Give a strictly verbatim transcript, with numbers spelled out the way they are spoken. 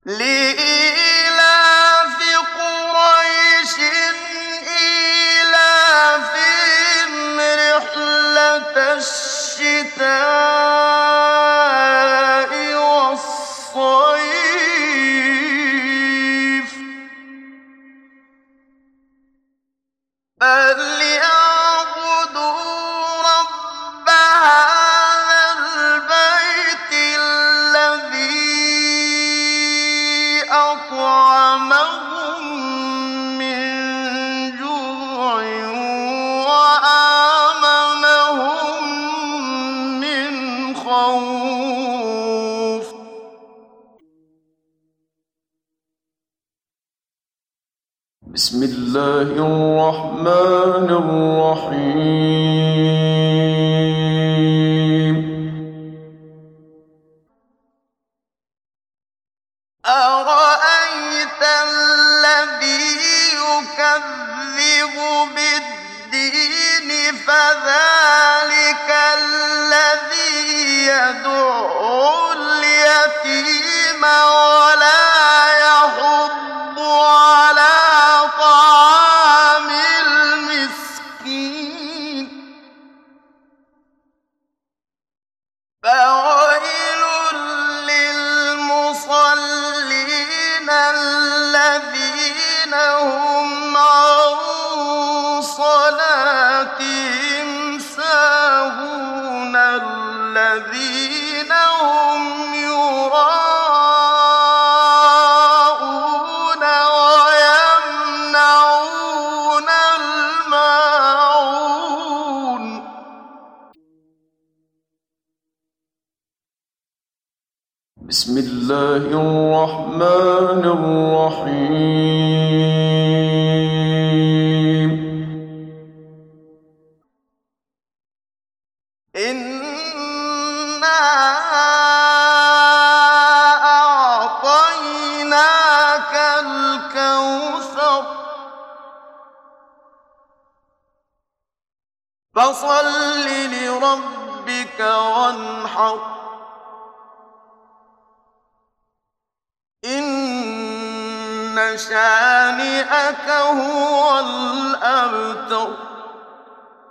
لإيلاف قريش إيلافهم رحلة الشتاء والصيف فليعبدوا رب هذا البيت الذي أطعمهم من جوع وآمنهم من خوف. بسم الله الرحمن الرحيم. أرأيت الذي يكذب بالدين فذلك الذي يدعو اليتيم ولا يحض على طعام المسكين فويل للمصلين الذين هم عن صلاتهم ساهون الذين هم يراءون ويمنعون الماعون. بسم الله الرحمن الرحيم. إنا أعطيناك الكوثر فصل لربك وانحر إن شانئك هو الأبتر.